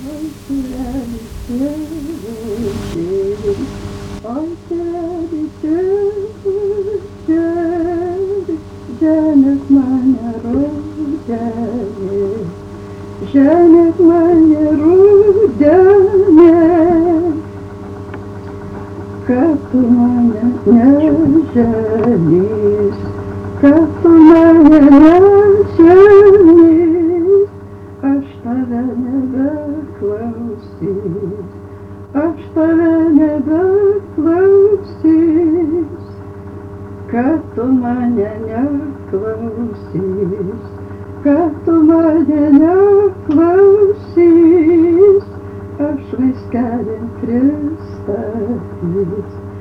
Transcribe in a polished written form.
Oi, tėveli, tėvuži, oi, tėveli, tėvuži, ženik mane rudenį, ženik mane rudenį, kad tu mane neženys, kad tu mane neženys, aš tave nebeklausys, aš tave nebeklausys, kad tu mane neklausys, kad tu mane neklausys, aš vaiskelį pristatys.